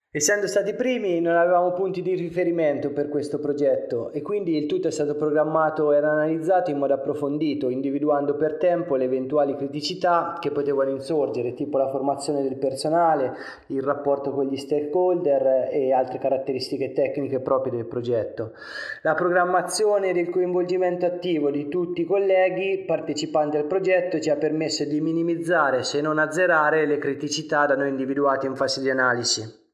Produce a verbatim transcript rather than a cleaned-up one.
Essendo stati primi non avevamo punti di riferimento per questo progetto e quindi il tutto è stato programmato e analizzato in modo approfondito, individuando per tempo le eventuali criticità che potevano insorgere, tipo la formazione del personale, il rapporto con gli stakeholder e altre caratteristiche tecniche proprie del progetto. La programmazione del coinvolgimento attivo di tutti i colleghi partecipanti al progetto ci ha permesso di minimizzare, se non azzerare, le criticità da noi individuate in fase di analisi.